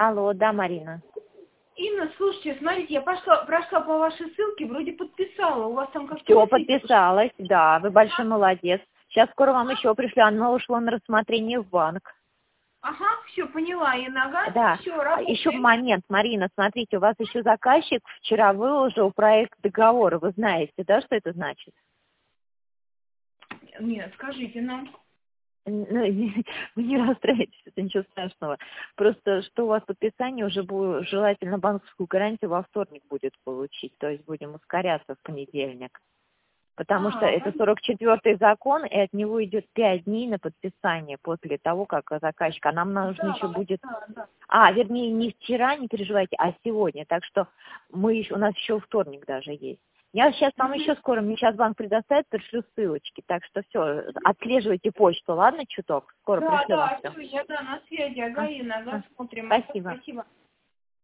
Алло, да, Марина. Инна, слушайте, смотрите, я прошла по вашей ссылке, вроде подписала. У вас там как-то... Все, подписалась, да, вы большой молодец. Сейчас скоро вам еще пришлю, оно ушло на рассмотрение в банк. Ага, все, поняла, Инна, ага, Да, все, работаем. еще момент, Марина, смотрите, у вас еще заказчик вчера выложил проект договора, вы знаете, да, что это значит? Нет, скажите нам. Ну, вы не расстраивайтесь, это ничего страшного. Просто, что у вас подписание уже будет, желательно банковскую гарантию во вторник будет получить, то есть будем ускоряться в понедельник. Потому что это 44-й закон, и от него идет 5 дней на подписание после того, как заказчик. А нам нужно еще будет... вернее, не вчера, не переживайте, а сегодня. Так что у нас еще вторник даже есть. Я сейчас вам еще скоро, мне сейчас банк предоставит, пришлю ссылочки. Так что все, отслеживайте почту, ладно, чуток? Скоро пришлю вам все. Все, я на связи, ага, Инна, ага, смотрим. Спасибо. Спасибо.